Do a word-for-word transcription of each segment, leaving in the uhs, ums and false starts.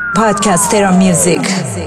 Podcastero Music.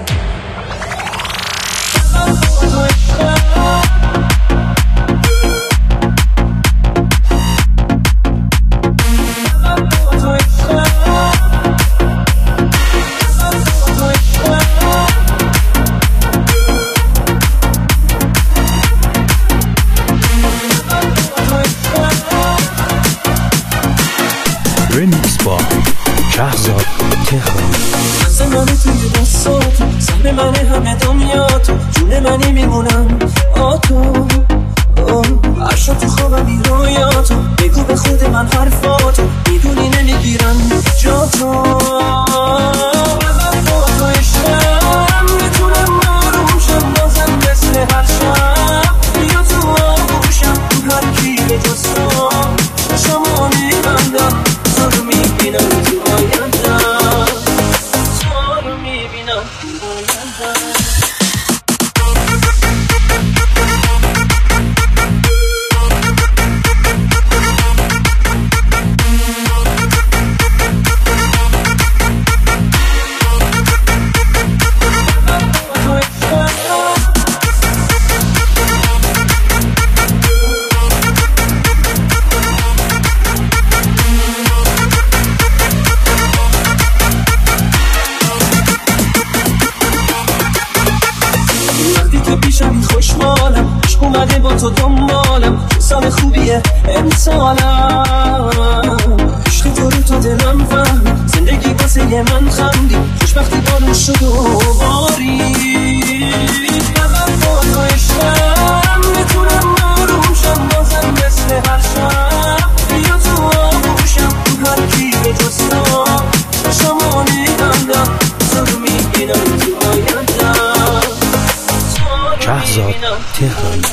Remix با شهرزاد تهران. دست منو توی دستات، سهم من همه دنیا تو، جون منی میمونم آتو عشق تو خوابم بی رویاتو، بگو به خود من حرفاتو، میدونی نمیگیرم جا تو. من با تو عشقم، میتونم آرومشم بازم مثل هر شب، بیا تو آغوشم، تو هر کی به جز تو شما میبندم، تو رو میبینم تو آیندم، تو رو میبینم تو آیندم. پیشم خوشحالم، عشق اومده با تو دنبالم، سال خوبیه امسالم، عشق تو رو تا دلم فهم، زندگی واسه من خندی، خوشبختی بارون شد و بارید. من با تو عشقم، میتونم آرومشم بازم مثل هر شب، بیا تو آغوشم، تو هر کی به جز تو شما میبندم، تو رو میبینم تو آیندم، شهرزاد تهران.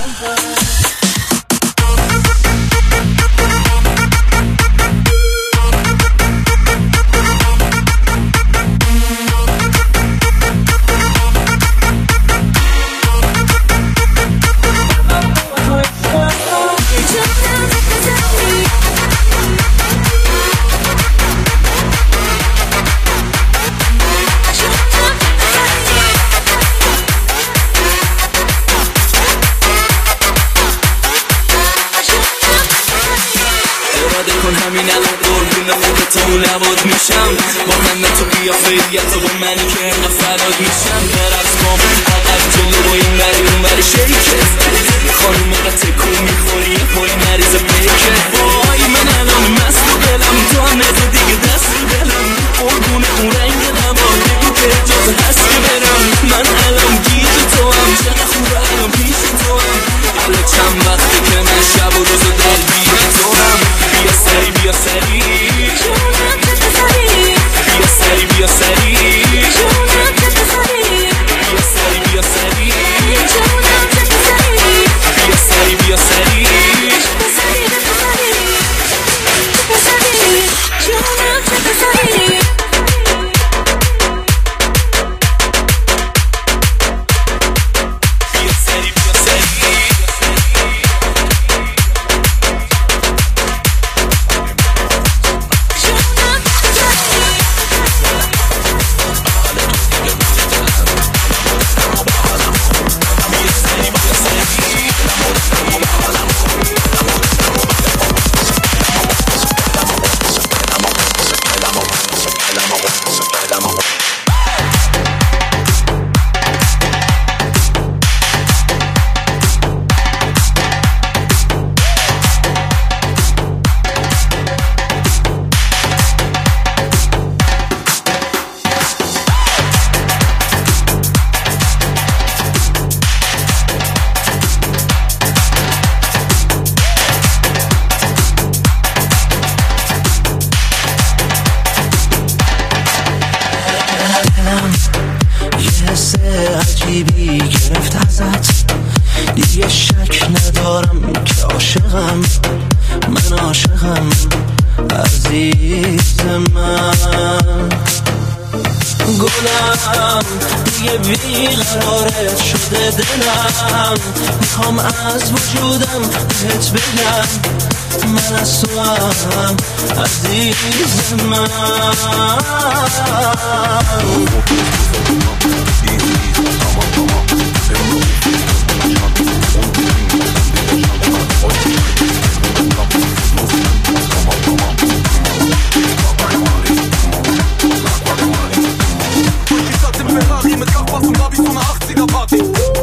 همین الان قربون موقع تو لباد میشم، با همه تو قیافه‌یت و با منی که انقدر فراد میشم، برقص بام عقب جلو با این بری اون بری شیکت، خانوم قد تکون میخوری یه پای مریض پیکت. وای من الان مست و دلم تو هم نده دیگه دست و دلم، قربون اون رنگ نباد بگو که اجازه هست که برم، من الان گیج تو هم چقدر خوبه الان پیش تو هم، حالا چند وقته که من شب و روز درگیر تو هم. بیا سری بیا سری بیا سری بیا سری بیا سری بیا سری بیا سری بیا سری عجیبی گرفت ازت، دیگه شک ندارم که عاشقم، من عاشقم عزیز من. گلم دیگه بیقرارت شده دلم، میخوام از وجودم بهت بگم من از تو هم عزیز من. Mit Nachbar zum Navi, so eine achtziger Party.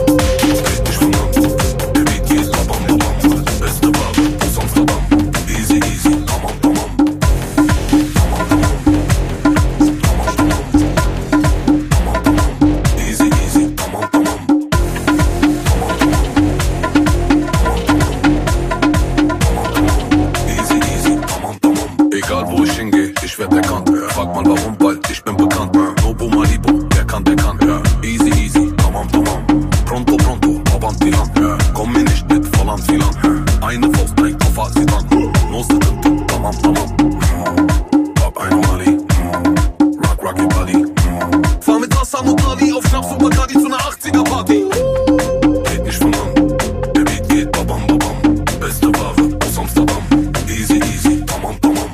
Egal wo ich hingehe, ich werd erkannt. Frag mal warum, bald ich bin bekannt. Nobu Malibu, der kann, der kann. Easy, easy, tamam, tamam. Pronto, pronto, avanti lan. Komm mir nicht mit falan filan. Eine Faust, ein Koffer, sie dann. Los, tamam, tamam. Hab eine Mali. Rock, rocky body. Fahr mit Hassan und Ali auf Schnaps und Bacardi zu einer achtziger Party. Geht nicht von an. Der Beat geht babam, babam. Beste Ware aus Amsterdam. Easy, easy, tamam, tamam.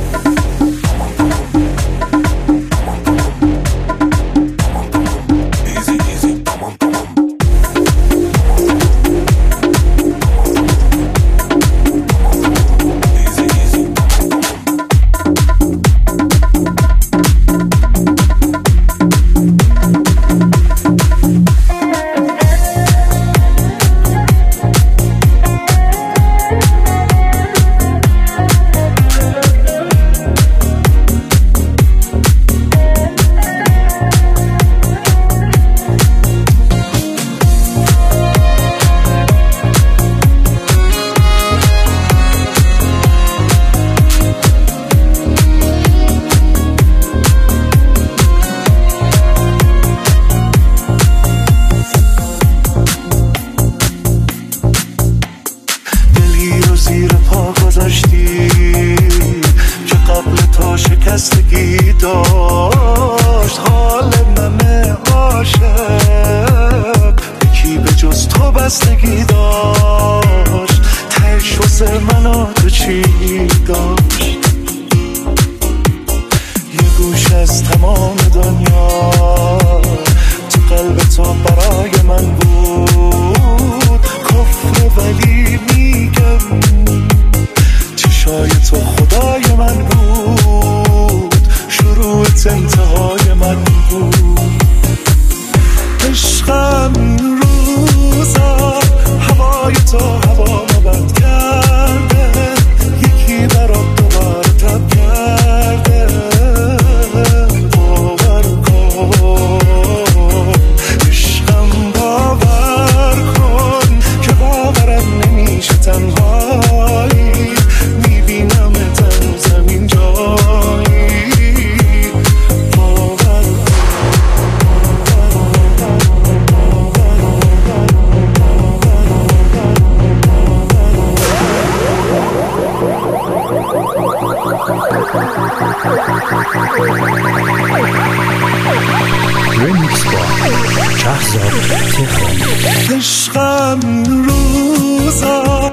شکستگی داشت حال من عاشق، یکی به جز تو بستگی داشت، تهش واسه منو تو چی داشت؟ یه گوش از تمام دنیا تو قلب تو برای من بود کفر، ولی میگم چشای تو خدای من بود، شروعت انتهای من بود. عشقم روزا هوای تو هوا مبد کرده، یکی برات دوباره تب کرده. باور کن عشقم، باور کن که باورم نمیشه تنهایی، میبینم تن زمین جایی. باور Remix با شهرزاد تهرانی. عشقم روزا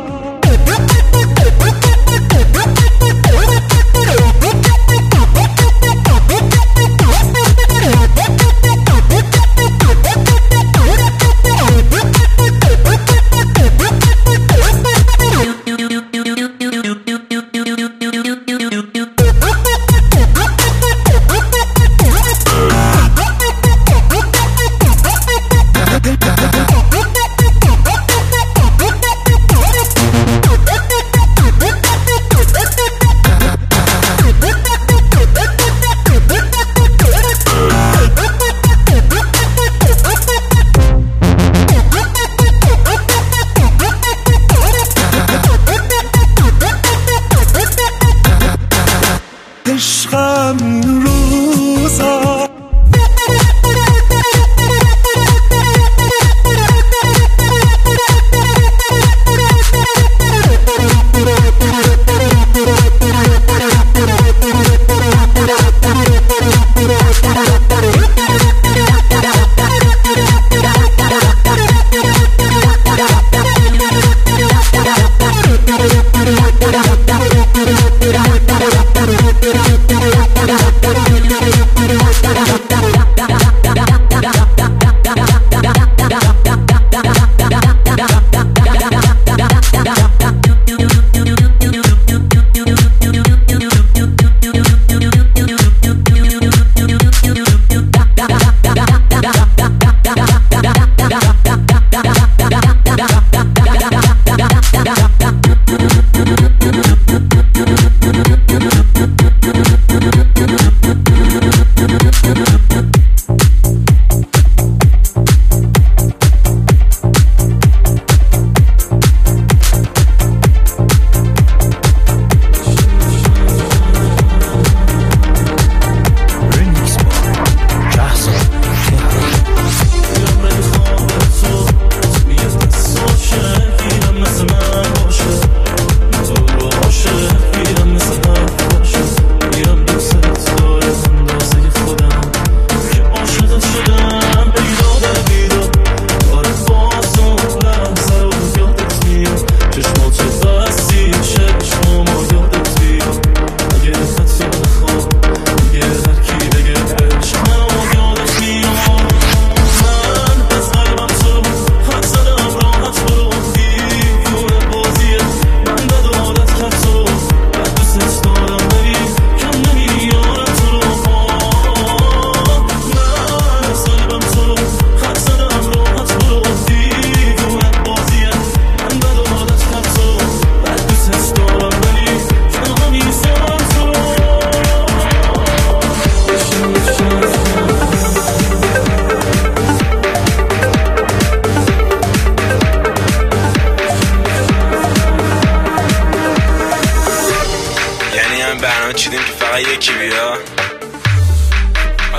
عشقم روزا We'll be right back.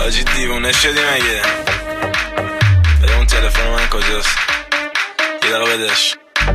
آجی دیوونه شدی مگه؟ بده اون تلفن من کجاست؟ یه دقیقه بدش.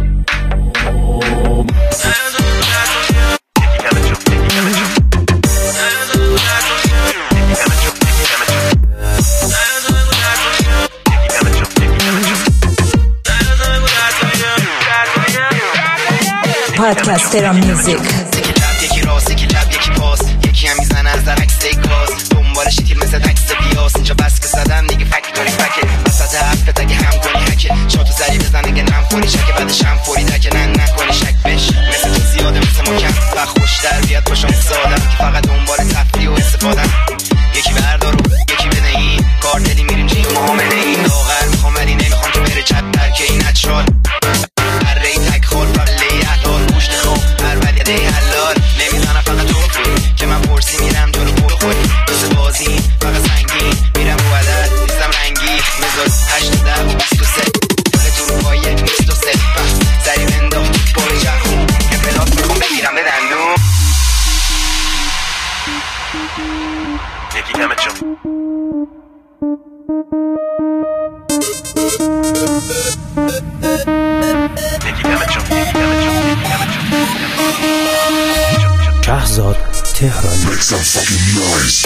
پادکسترا میوزیک یکی راست یکی لب یکی پاس یکی هم میزنه از در عکس دیگاز دنبال شیتیل مثل عکس بیاس اینجا بس که زدن دیگه فکتوری فکه وسط حرفت اگه هم کنی حکه شاتو زری بزن اگه نم خوری شکه بعدش هم فوری دکه نه نکنی شک بش مثل تو زیاده مثل مکم و خوش در بیاد باشم سادم که فقط دنبال تفریح و استفادم یکی بردار و یکی بده این کار دلی میریم جیم معامله این لاغر میخوام ولی نمیخوام که بره چت در که این اتشال هر ری تک خور فبله احلال گوشت خوب هر ولی ده حلال نمیزنم فقط تو که من پرسی میرم جلو پول خود مثل بازی فقط سنگین میرم رو عدد نیستم رنگی مزار هشت و ده و بیست و سه دل تو رو پایه نیست و سه بس سری بندام پای جرخون که پلاس میخوام بگیرم به دندون یکی کمه چون شهرزاد تهران. Make some fucking noise.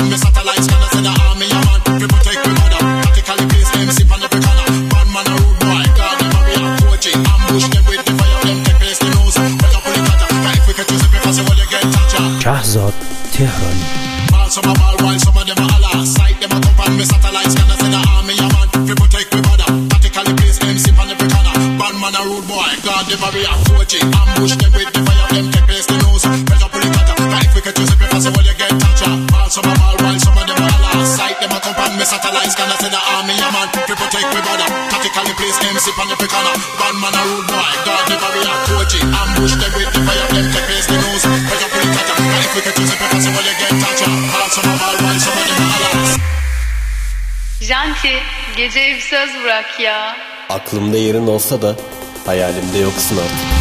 on me satellites, can I send an army a man to protect me mother. Tactically place them sip on every corner. Bad man a rude boy, guard them a be a coaching. Ambush them with the fire, them take place the nose. Better pull it cutter, if we can choose it because you will get toucher. شهرزاد تهرانی. Ball some a ball while some of them a holler. Sight them a come on me satellites, can I send an army a man to protect me mother. Tactically place them sip on every corner. Bad man a rude boy, guard them a be a coaching. Ambush them with the fire, them take place the nose. Better pull it cutter, if we can choose it because you will get toucher. Ball some a ball while some of them a holler. Sight them a come on me satellites, can I send an army a man to protect me mother. Tactically place them sip on every corner. Bad man a rude boy, guard them a be a coaching. Ambush them with the fire, them take place the nose. Better pull it cutter, if we can choose it because you will get toucher. Ball some a ball while some of them a holler. Janti, geceye bir söz bırak ya. Aklımda yerin olsa da hayalimde yoksun artık.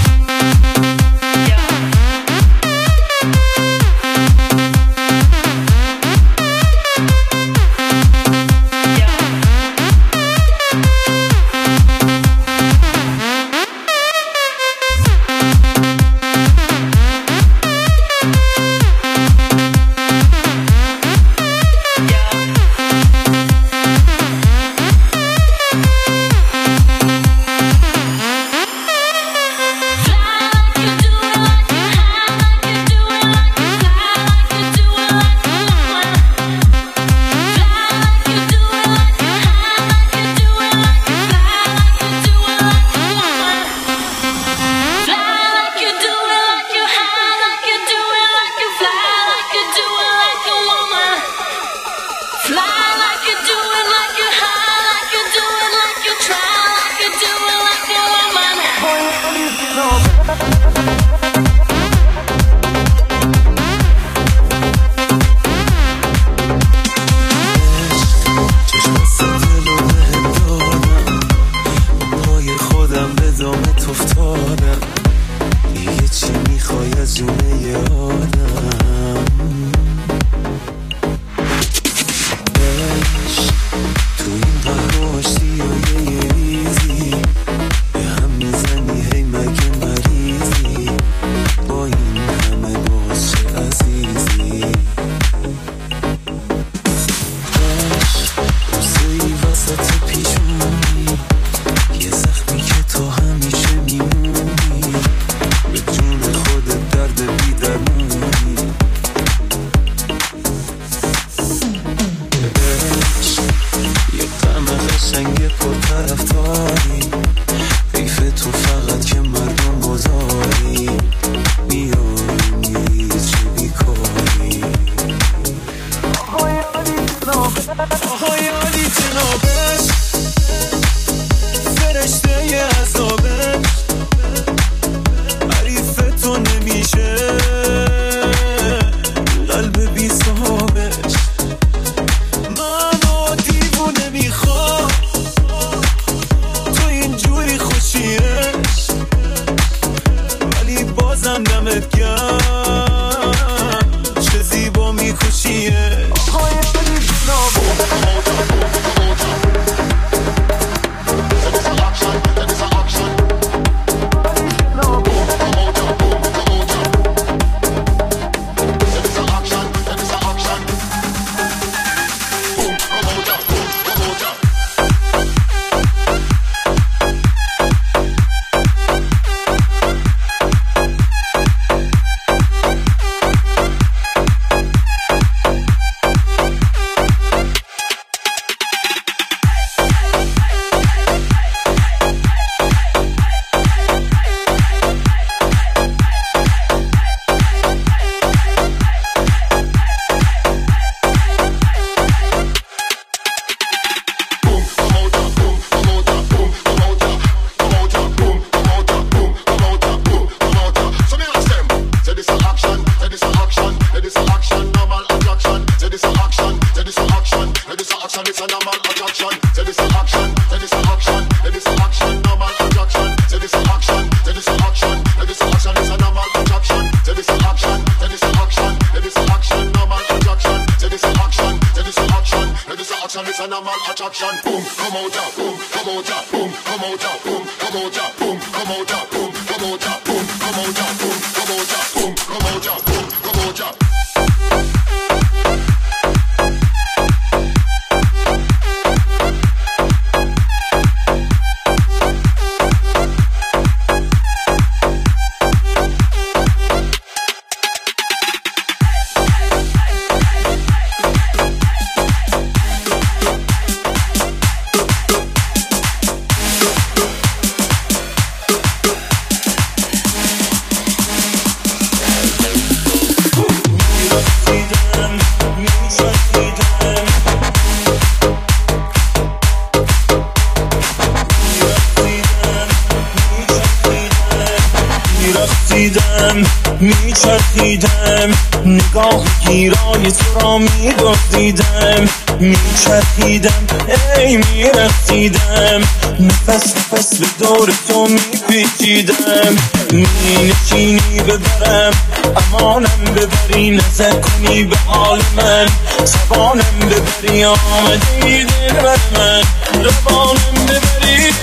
میرقصیدم میچرخیدم نگاه گیرای تو را میدزدیدم میچرخیدم ای میرقصیدم نفس نفس به دور تو میپیچیدم مینشینی ببرم امانم ببری نظر کنی به حال من زبانم ببری آمده ای دل بر من روانم ببری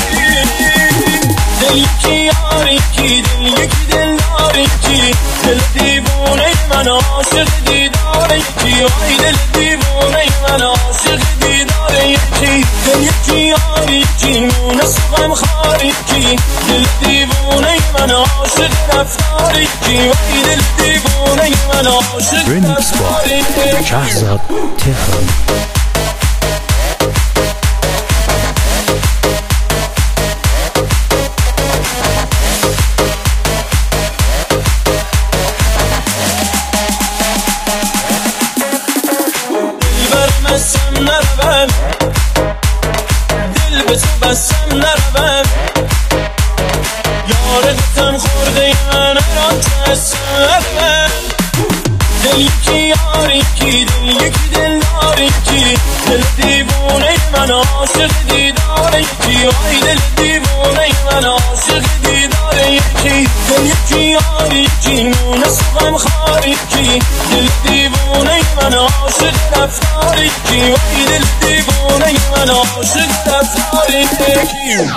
دل یکی یار یکی دل یکی دل دار یکی دل دیوونه من عاشق دیدار یکی وای دل دیوونه من عاشق دیدار یکی دل یکی یار یکی مونه سوغم خار یکی دل دیوونه من عاشق رفتار یکی وای دل دیوونه من عاشق رفتار یکی شهرزاد تهران. بسم نروم دل به تو بسم نروم یار غتم خورده من را تسم نروم دل یکی یار یکی دل یکی دل دار یکی دل دیوونه من عاشق دیدار یکی وای دل دیوونه من عاشق دیدار یکی دل یکی یار یکی مونه سوغم خار یکی دل دیوونه من عاشق رفتار یکی وای دل دیوونه من عاشق رفتار یکی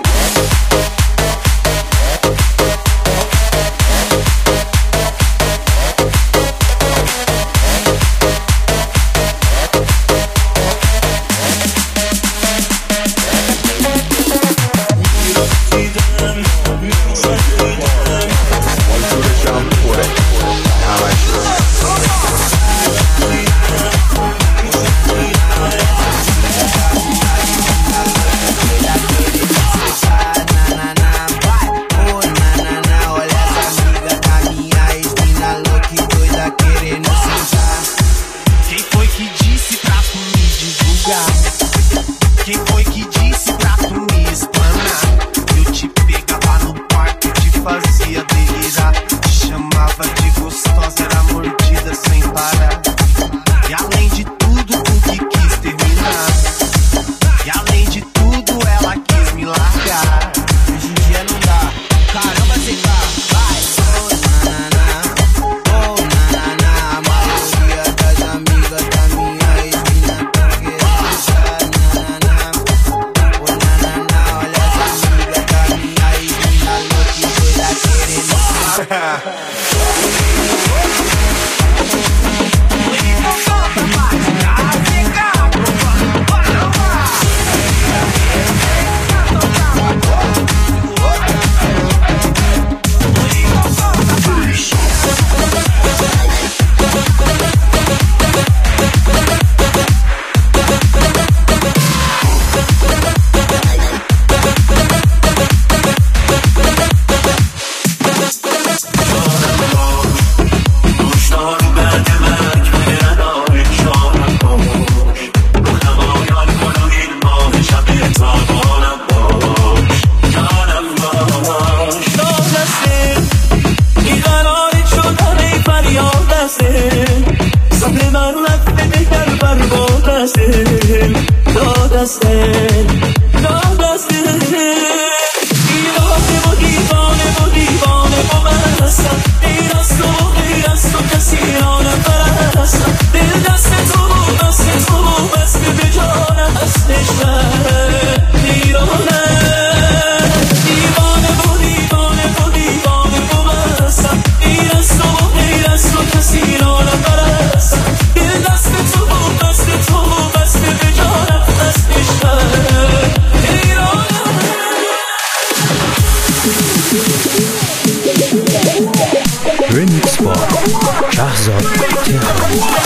Remix Bar شهرزاد تهران.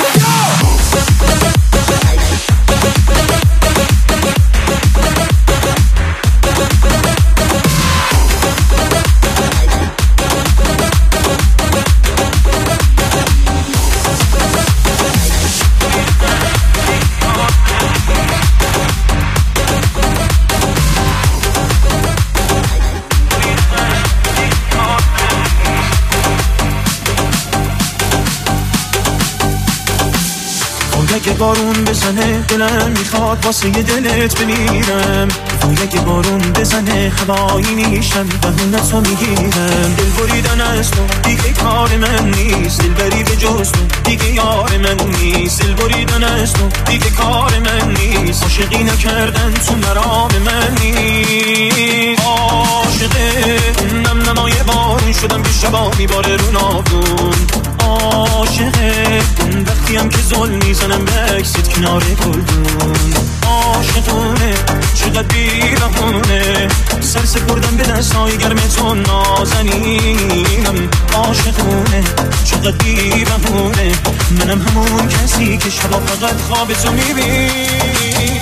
بارون بزنه دلم میخواد واسه دلت بمیرم، وای اگه بارون بزنه هوایی میشم بهونتو میگیرم. دل بریدن از تو دیگه کار من نیست، دل بری به جز تو دیگه یار من نیست. دل بریدن از تو دیگه کار من نیست، عاشقی نکردن تو مرام من نیست. عاشقه نم نمای بارون شدم که شبا میباره رو ناودون. عاشقه وقتی هم که ظلم میزنم بکسید کنار گلدون. عاشقونه چقدر بیرهونه سر سپردم به دستای گرم تو نازنینم. عاشقونه چقدر بیرهونه منم همون کسی که شبا فقط خواب تو میبینم.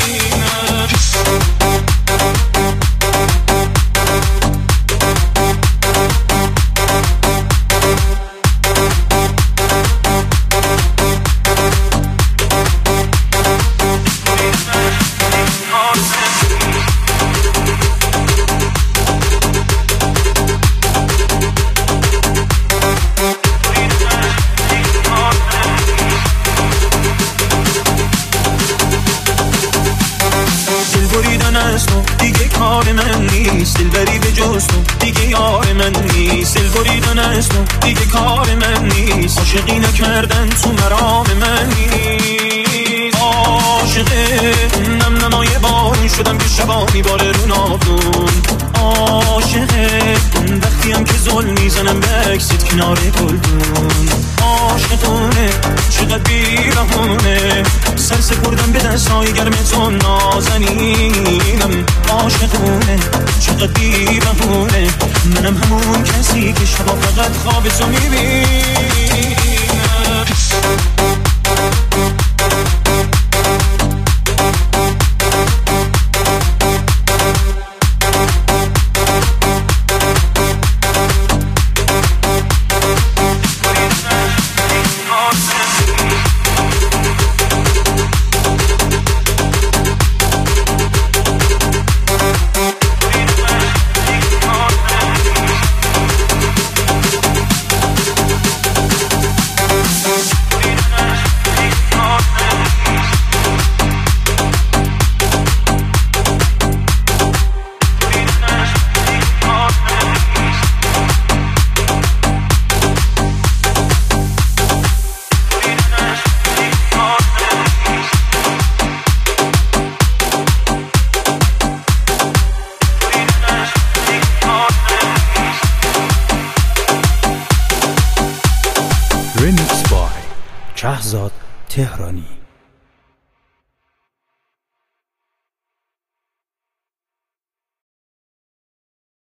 دیگه کار من نیست، دل بری به جز تو دیگه یار من نیست. دل بریدن از تو دیگه کار من نیست، عاشقی نکردن تو مرام من نیست. عاشقه نم نمای بارون شدم که شبا میباره رو ناودون. عاشقه وقتی هم که ظلم میزنم بکسید کنار گلدون. عاشقونه چقدر بیرهونه سر سپردم به دستای گرم تو نازنینم. عاشقونه چقدر بیرهونه منم همون کسی که شبا فقط خواب تو میبینم. Remix by شهزاد تهرانی.